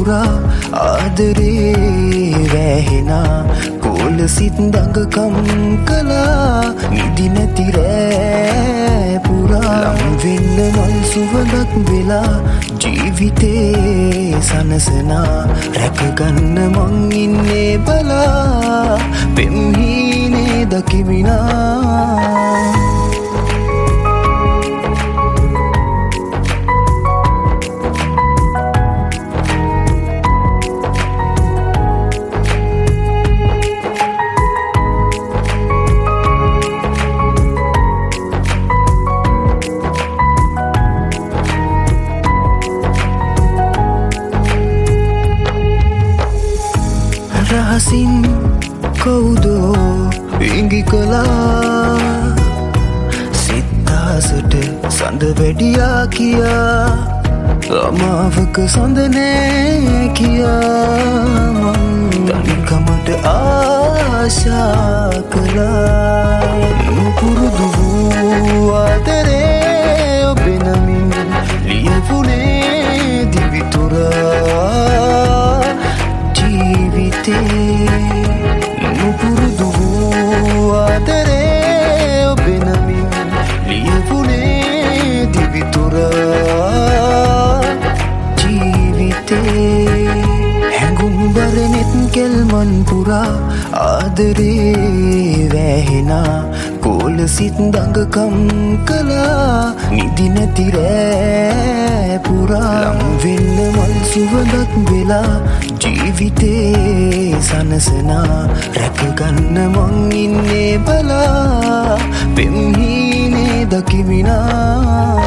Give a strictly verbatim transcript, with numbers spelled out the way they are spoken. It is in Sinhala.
පුරා ආදරේ වැහෙනා කෝල සිත් දඟකම් කළා නිදි නැති රෑ පුරා ලම් වෙන්න මල් සුවඳක් වෙලා ජීවිතේ සනසනා රැකගන්න මං ඉන්නේ බලා පෙම්හීනේ දකිමිනා රහසින් කවුදෝ ඉඟි කළා සිත්තාසට සඳ වැඩියා කියා අමාවක සඳ නෑ කියා මං තනිකමට ආශා කළා පුරුදු වූ ආදරේ ඔබේ නමින් ලියවුනේ දිවිතුරා නුපුරුදු වූ ආදරේ ඔබේ නමින් ලියවුනේ දිවිතුරා ජීවිතේ හැඟුම් බරනෙත් කෙල්මන් පුරා ආදරේ වැහෙනා කෝල සිත් දඟකම් කළා නිදි නැති රෑ පුරා ලම් වෙන්න මල් සුවඳක් වෙලා ජීවිතේ සනසනා රැකගන්න මං ඉන්නේ බලා පෙම්හීනේ දකිමිනා